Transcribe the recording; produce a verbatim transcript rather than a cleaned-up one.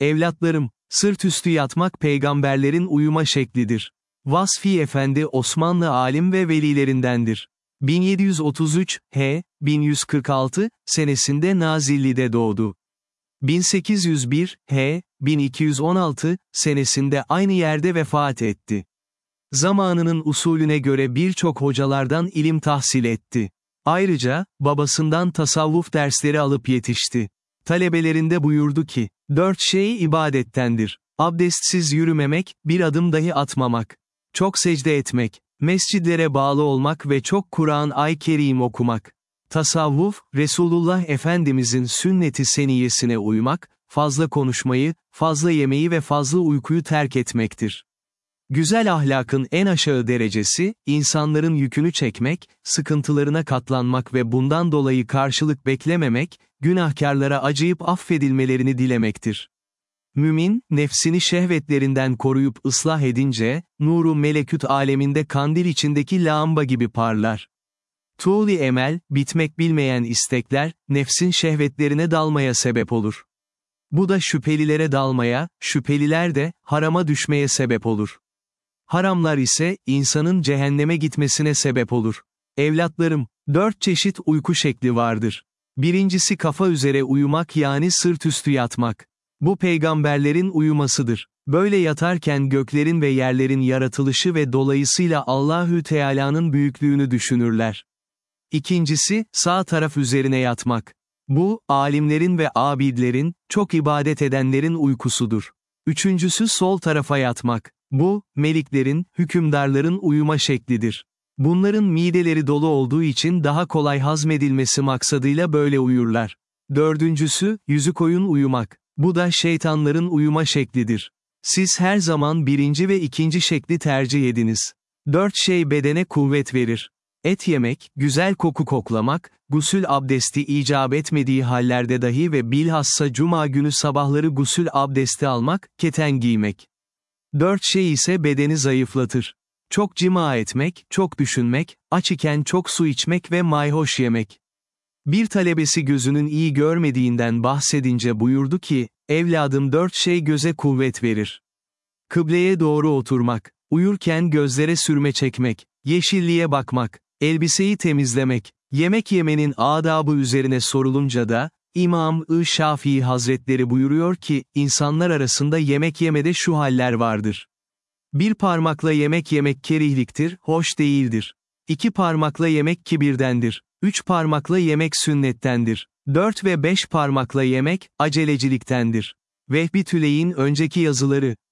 Evlatlarım, sırt üstü yatmak peygamberlerin uyuma şeklidir. Vasfi Efendi Osmanlı alim ve velilerindendir. bin yedi yüz otuz üç, H. bin yüz kırk altı, senesinde Nazilli'de doğdu. bin sekiz yüz bir, H. bin iki yüz on altı, senesinde aynı yerde vefat etti. Zamanının usulüne göre birçok hocalardan ilim tahsil etti. Ayrıca, babasından tasavvuf dersleri alıp yetişti. Talebelerinde buyurdu ki, dört şey ibadettendir. Abdestsiz yürümemek, bir adım dahi atmamak. Çok secde etmek, mescidlere bağlı olmak ve çok Kur'an-ı Kerim okumak. Tasavvuf, Resulullah Efendimizin sünnet-i seniyyesine uymak, fazla konuşmayı, fazla yemeği ve fazla uykuyu terk etmektir. Güzel ahlakın en aşağı derecesi, insanların yükünü çekmek, sıkıntılarına katlanmak ve bundan dolayı karşılık beklememek, günahkarlara acıyıp affedilmelerini dilemektir. Mümin, nefsini şehvetlerinden koruyup ıslah edince, nuru melekut aleminde kandil içindeki lamba gibi parlar. Tuğli emel, bitmek bilmeyen istekler, nefsin şehvetlerine dalmaya sebep olur. Bu da şüphelilere dalmaya, şüpheliler de, harama düşmeye sebep olur. Haramlar ise, insanın cehenneme gitmesine sebep olur. Evlatlarım, dört çeşit uyku şekli vardır. Birincisi kafa üzere uyumak yani sırt üstü yatmak. Bu peygamberlerin uyumasıdır. Böyle yatarken göklerin ve yerlerin yaratılışı ve dolayısıyla Allahü Teala'nın büyüklüğünü düşünürler. İkincisi, sağ taraf üzerine yatmak. Bu, alimlerin ve abidlerin, çok ibadet edenlerin uykusudur. Üçüncüsü sol tarafa yatmak. Bu, meliklerin, hükümdarların uyuma şeklidir. Bunların mideleri dolu olduğu için daha kolay hazmedilmesi maksadıyla böyle uyurlar. Dördüncüsü, yüzü koyun uyumak. Bu da şeytanların uyuma şeklidir. Siz her zaman birinci ve ikinci şekli tercih ediniz. Dört şey bedene kuvvet verir. Et yemek, güzel koku koklamak, gusül abdesti icap etmediği hallerde dahi ve bilhassa cuma günü sabahları gusül abdesti almak, keten giymek. Dört şey ise bedeni zayıflatır. Çok cima etmek, çok düşünmek, aç iken çok su içmek ve mayhoş yemek. Bir talebesi gözünün iyi görmediğinden bahsedince buyurdu ki, evladım dört şey göze kuvvet verir. Kıbleye doğru oturmak, uyurken gözlere sürme çekmek, yeşilliğe bakmak, elbiseyi temizlemek, yemek yemenin adabı üzerine sorulunca da, İmam-ı Şafii Hazretleri buyuruyor ki, insanlar arasında yemek yemede şu haller vardır. Bir parmakla yemek yemek kerihliktir, hoş değildir. İki parmakla yemek kibirdendir. Üç parmakla yemek sünnettendir. Dört ve beş parmakla yemek, aceleciliktendir. Vehbi Tüley'in önceki yazıları,